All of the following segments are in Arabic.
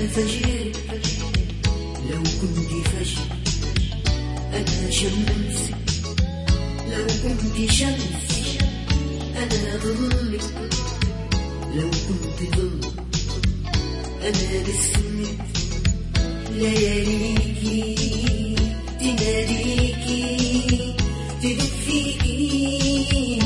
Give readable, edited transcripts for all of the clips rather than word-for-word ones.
فجر لو كنت فجر أنا شمس، لو كنت شمس أنا ظلك، لو كنت ظل أنا باسمك. لياليكي تناديكي تدق فيكي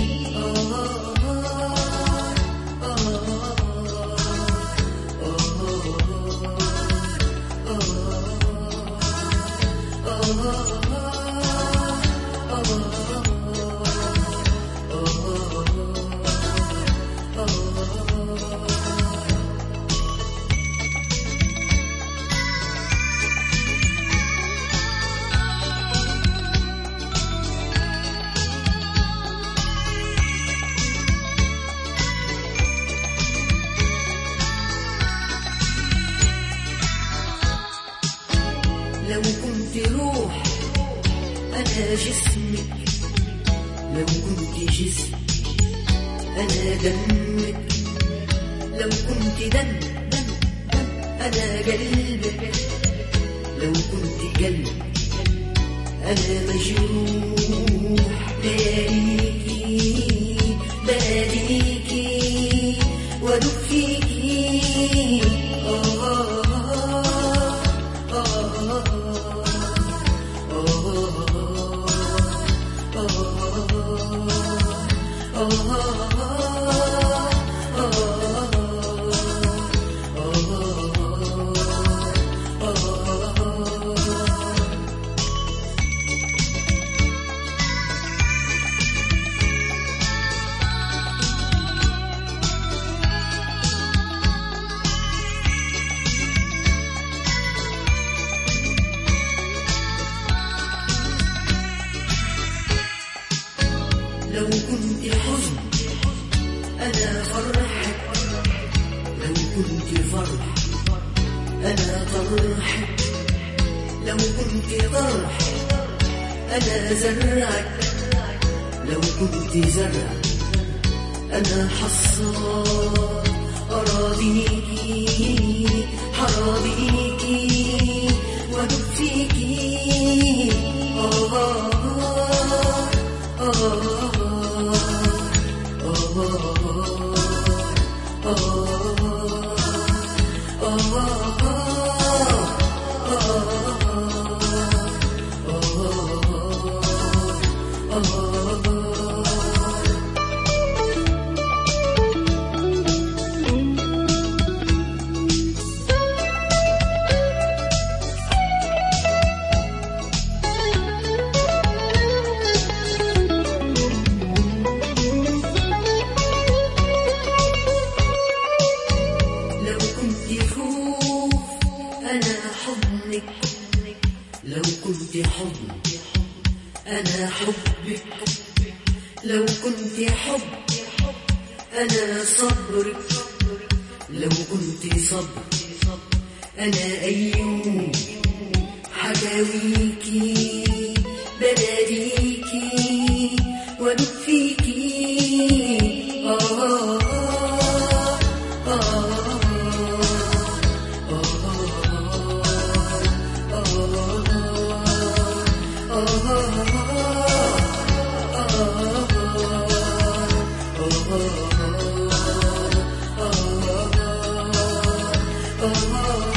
لو كنت روح أنا جسمك، لو كنت جسم أنا دمك، لو كنت دم أنا قلبك، لو كنت قلب أنا مجروح. لياليكي بناديكي وادق فيكي لو كنت حزن أنا فرحك، لو كنت فرح أنا طرحك، لو كنت طرح أنا زرعك، لو كنت زرع أنا حصاد أراضيكي حراضيكي وادق فيكي لو كنت حضن أنا حبك، لو كنت حب أنا صبرك، لو كنت صبر أنا أيوب حكاويكي بناديكي وادق فيكي oh